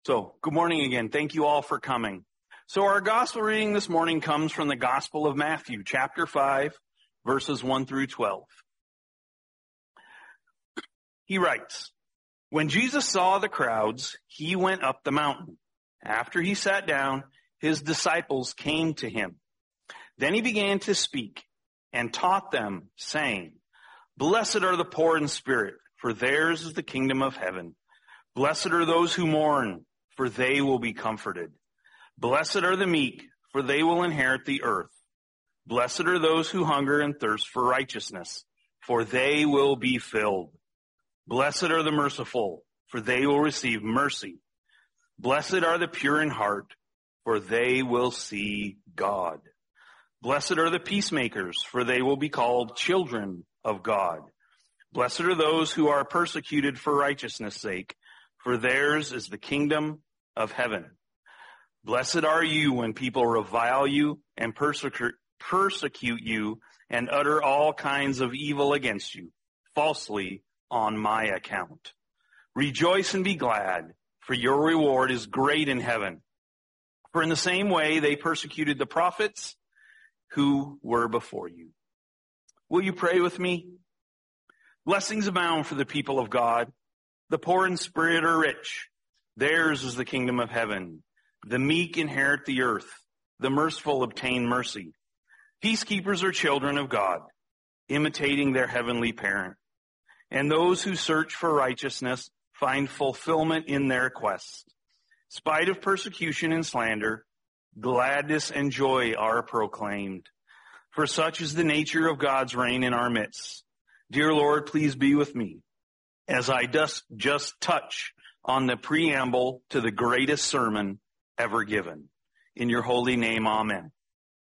So, good morning again. Thank you all for coming. So our gospel reading this morning comes from the Gospel of Matthew, chapter 5, verses 1 through 12. He writes, "When Jesus saw the crowds, he went up the mountain. After he sat down, his disciples came to him. Then he began to speak and taught them, saying, 'Blessed are the poor in spirit, for theirs is the kingdom of heaven. Blessed are those who mourn, for they will be comforted. Blessed are the meek, for they will inherit the earth. Blessed are those who hunger and thirst for righteousness, for they will be filled. Blessed are the merciful, for they will receive mercy. Blessed are the pure in heart, for they will see God. Blessed are the peacemakers, for they will be called children of God. Blessed are those who are persecuted for righteousness' sake, for theirs is the kingdom of heaven. Blessed are you when people revile you and persecute you and utter all kinds of evil against you, falsely on my account. Rejoice and be glad, for your reward is great in heaven. For in the same way they persecuted the prophets who were before you.'" Will you pray with me? Blessings abound for the people of God. The poor in spirit are rich. Theirs is the kingdom of heaven. The meek inherit the earth. The merciful obtain mercy. Peacekeepers are children of God, imitating their heavenly parent. And those who search for righteousness find fulfillment in their quest. In spite of persecution and slander, gladness and joy are proclaimed. For such is the nature of God's reign in our midst. Dear Lord, please be with me as I just touch on the preamble to the greatest sermon ever given. In your holy name, amen.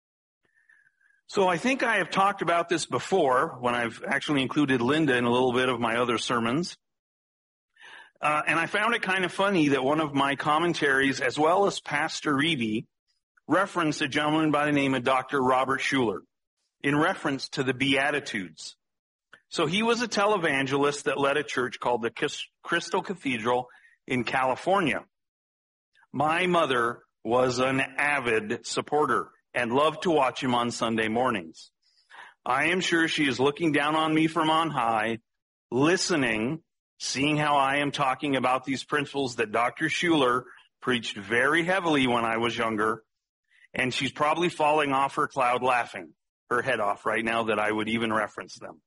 So I think I have talked about this before when I've actually included Linda in a little bit of my other sermons. And I found it kind of funny that one of my commentaries, as well as Pastor Reeby, referenced a gentleman by the name of Dr. Robert Schuller in reference to the Beatitudes. So he was a televangelist that led a church called the Crystal Cathedral in California. My mother was an avid supporter and loved to watch him on Sunday mornings. I am sure she is looking down on me from on high, listening, seeing how I am talking about these principles that Dr. Schuller preached very heavily when I was younger, and she's probably falling off her cloud laughing her head off right now that I would even reference them.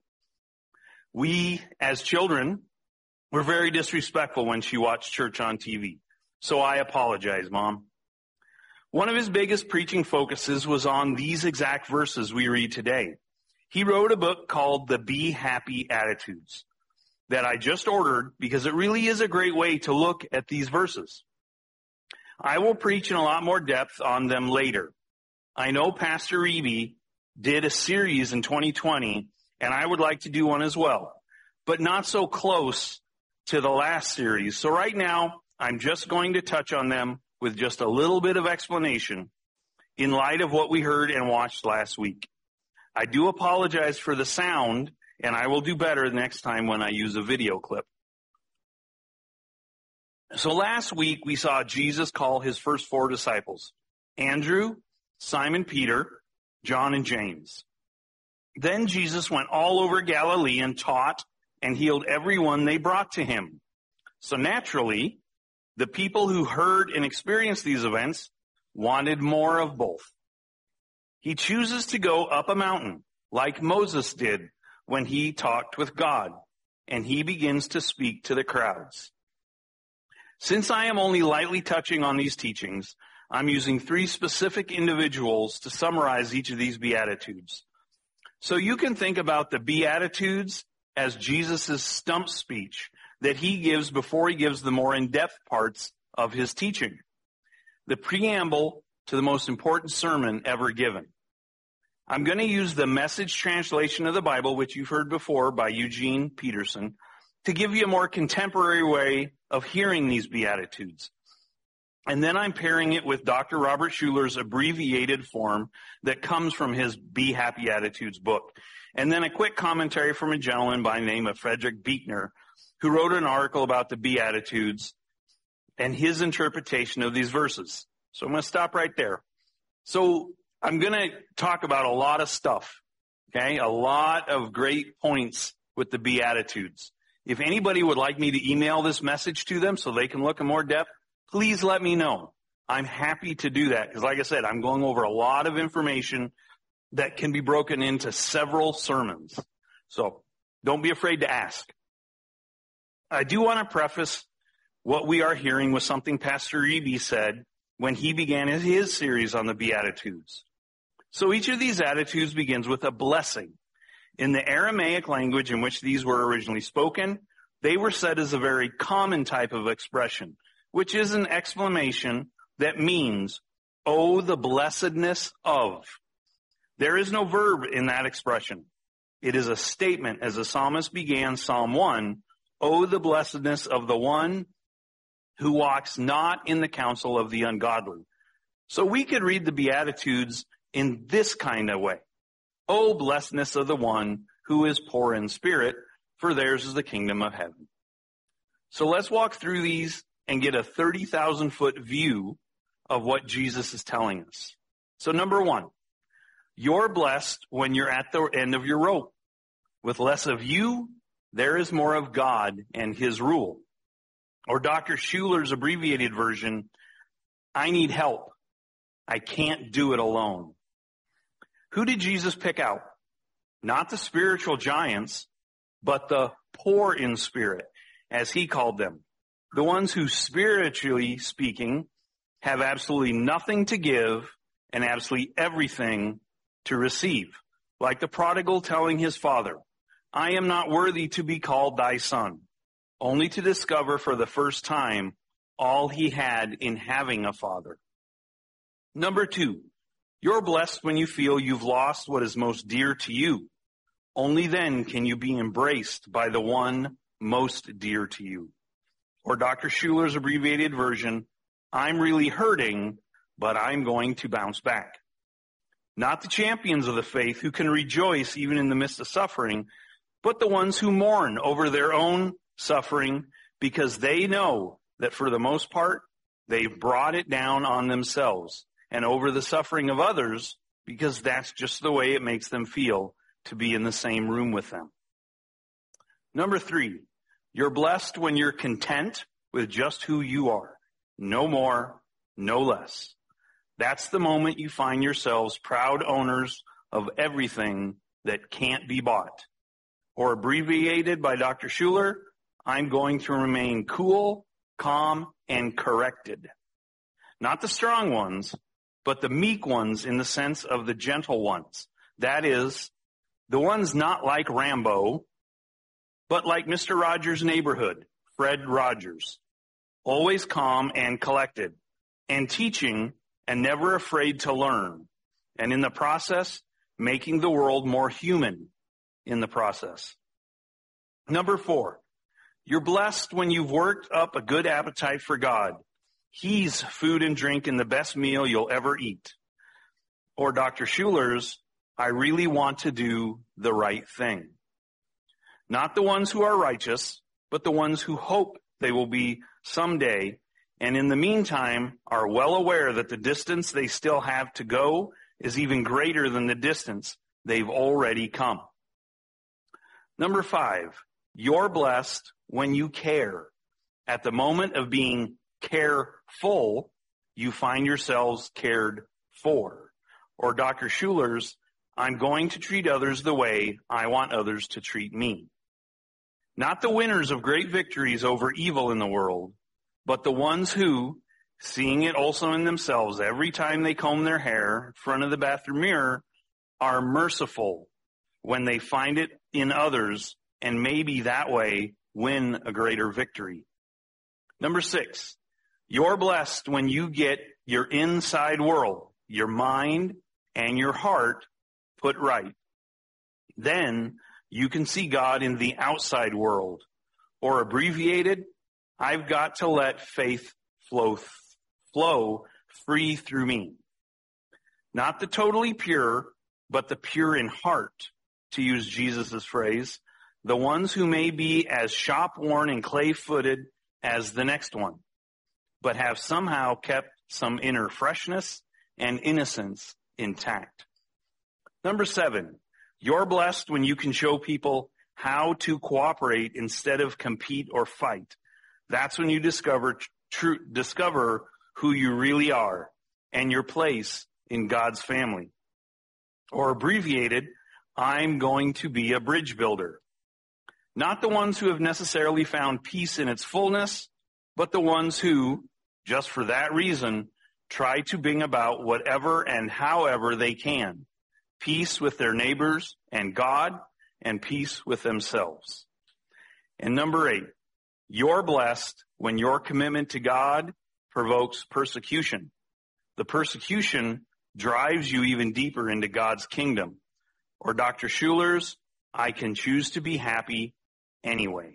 We, as children, were very disrespectful when she watched church on TV. So I apologize, Mom. One of his biggest preaching focuses was on these exact verses we read today. He wrote a book called The Be Happy Attitudes that I just ordered because it really is a great way to look at these verses. I will preach in a lot more depth on them later. I know Pastor Reeby did a series in 2020, and I would like to do one as well, but not so close to the last series. So right now, I'm just going to touch on them with just a little bit of explanation in light of what we heard and watched last week. I do apologize for the sound, and I will do better next time when I use a video clip. So last week, we saw Jesus call his first four disciples, Andrew, Simon Peter, John, and James. Then Jesus went all over Galilee and taught and healed everyone they brought to him. So naturally, the people who heard and experienced these events wanted more of both. He chooses to go up a mountain like Moses did when he talked with God, and he begins to speak to the crowds. Since I am only lightly touching on these teachings, I'm using three specific individuals to summarize each of these Beatitudes. So you can think about the Beatitudes as Jesus' stump speech that he gives before he gives the more in-depth parts of his teaching. The preamble to the most important sermon ever given. I'm going to use the Message translation of the Bible, which you've heard before by Eugene Peterson, to give you a more contemporary way of hearing these Beatitudes. And then I'm pairing it with Dr. Robert Schuller's abbreviated form that comes from his Be Happy Attitudes book. And then a quick commentary from a gentleman by the name of Frederick Buechner, who wrote an article about the Beatitudes and his interpretation of these verses. So I'm going to stop right there. So I'm going to talk about a lot of stuff, okay? A lot of great points with the Beatitudes. If anybody would like me to email this message to them so they can look in more depth, please let me know. I'm happy to do that because, like I said, I'm going over a lot of information that can be broken into several sermons. So don't be afraid to ask. I do want to preface what we are hearing with something Pastor Eby said when he began his series on the Beatitudes. So each of these attitudes begins with a blessing. In the Aramaic language in which these were originally spoken, they were said as a very common type of expression, which is an exclamation that means, "Oh, the blessedness of." There is no verb in that expression. It is a statement, as the psalmist began Psalm 1, "Oh, the blessedness of the one who walks not in the counsel of the ungodly." So we could read the Beatitudes in this kind of way. "Oh, blessedness of the one who is poor in spirit, for theirs is the kingdom of heaven." So let's walk through these and get a 30,000-foot view of what Jesus is telling us. So number one, you're blessed when you're at the end of your rope. With less of you, there is more of God and his rule. Or Dr. Schuler's abbreviated version, I need help. I can't do it alone. Who did Jesus pick out? Not the spiritual giants, but the poor in spirit, as he called them. The ones who, spiritually speaking, have absolutely nothing to give and absolutely everything to receive. Like the prodigal telling his father, I am not worthy to be called thy son, only to discover for the first time all he had in having a father. Number two, you're blessed when you feel you've lost what is most dear to you. Only then can you be embraced by the one most dear to you. Or Dr. Schuler's abbreviated version, I'm really hurting, but I'm going to bounce back. Not the champions of the faith who can rejoice even in the midst of suffering, but the ones who mourn over their own suffering because they know that for the most part, they've brought it down on themselves and over the suffering of others because that's just the way it makes them feel to be in the same room with them. Number three, you're blessed when you're content with just who you are. No more, no less. That's the moment you find yourselves proud owners of everything that can't be bought. Or abbreviated by Dr. Schuler, I'm going to remain cool, calm, and corrected. Not the strong ones, but the meek ones in the sense of the gentle ones. That is, the ones not like Rambo, but like Mr. Rogers' neighborhood, Fred Rogers. Always calm and collected, and teaching and never afraid to learn. And in the process, making the world more human in the process. Number four, you're blessed when you've worked up a good appetite for God. He's food and drink and the best meal you'll ever eat. Or Dr. Schuler's, I really want to do the right thing. Not the ones who are righteous, but the ones who hope they will be someday, and in the meantime are well aware that the distance they still have to go is even greater than the distance they've already come. Number five, you're blessed when you care. At the moment of being careful, you find yourselves cared for. Or Dr. Schuler's, I'm going to treat others the way I want others to treat me. Not the winners of great victories over evil in the world, but the ones who, seeing it also in themselves every time they comb their hair in front of the bathroom mirror, are merciful when they find it in others and maybe that way win a greater victory. Number six, you're blessed when you get your inside world, your mind and your heart put right. Then you can see God in the outside world, or abbreviated, I've got to let faith flow free through me. Not the totally pure, but the pure in heart, to use Jesus' phrase, the ones who may be as shop-worn and clay-footed as the next one. but have somehow kept some inner freshness and innocence intact. Number 7, you're blessed when you can show people how to cooperate instead of compete or fight. That's when you discover who you really are and your place in God's family. Or abbreviated, I'm going to be a bridge builder. Not the ones who have necessarily found peace in its fullness, but the ones who, just for that reason, try to bring about whatever and however they can. Peace with their neighbors and God, and peace with themselves. And number 8, you're blessed when your commitment to God provokes persecution. The persecution drives you even deeper into God's kingdom. Or Dr. Schuler's, I can choose to be happy anyway.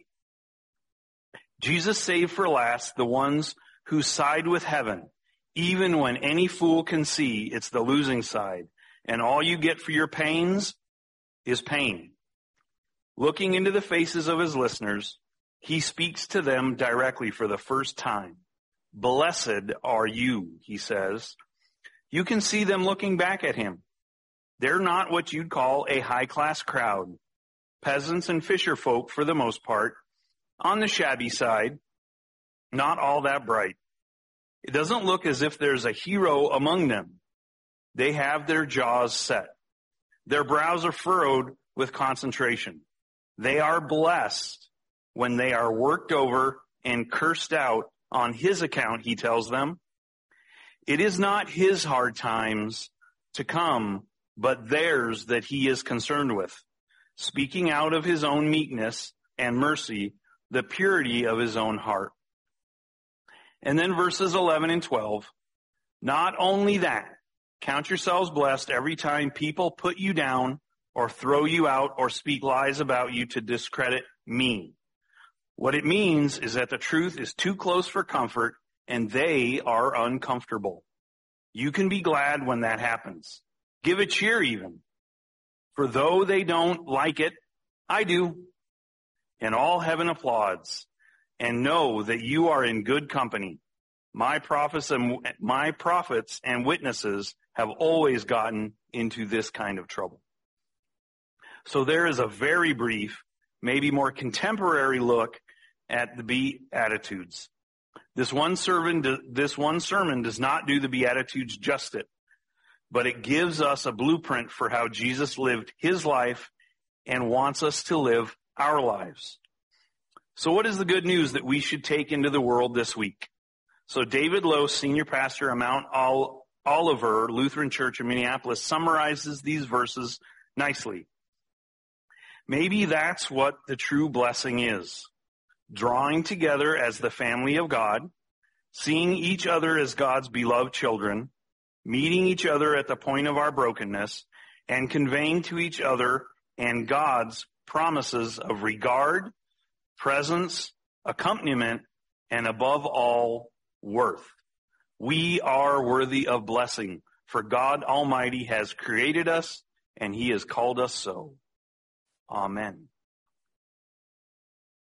Jesus saved for last the ones who side with heaven, even when any fool can see it's the losing side, and all you get for your pains is pain. Looking into the faces of his listeners, he speaks to them directly for the first time. Blessed are you, he says. You can see them looking back at him. They're not what you'd call a high-class crowd. Peasants and fisher folk, for the most part, on the shabby side, not all that bright. It doesn't look as if there's a hero among them. They have their jaws set. Their brows are furrowed with concentration. They are blessed when they are worked over and cursed out on his account, he tells them. It is not his hard times to come, but theirs that he is concerned with, speaking out of his own meekness and mercy, the purity of his own heart. And then verses 11 and 12, not only that, count yourselves blessed every time people put you down or throw you out or speak lies about you to discredit me. What it means is that the truth is too close for comfort and they are uncomfortable. You can be glad when that happens. Give a cheer even. For though they don't like it, I do. And all heaven applauds. And know that you are in good company. My prophets and witnesses have always gotten into this kind of trouble. So there is a very brief, maybe more contemporary look at the Beatitudes. This one sermon does not do the Beatitudes justice, but it gives us a blueprint for how Jesus lived his life and wants us to live our lives. So what is the good news that we should take into the world this week? So David Lowe, senior pastor at Mount Oliver Lutheran Church in Minneapolis, summarizes these verses nicely. Maybe that's what the true blessing is. Drawing together as the family of God, seeing each other as God's beloved children, meeting each other at the point of our brokenness, and conveying to each other and God's promises of regard, presence, accompaniment, and above all, worth. We are worthy of blessing, for God Almighty has created us, and he has called us so. Amen.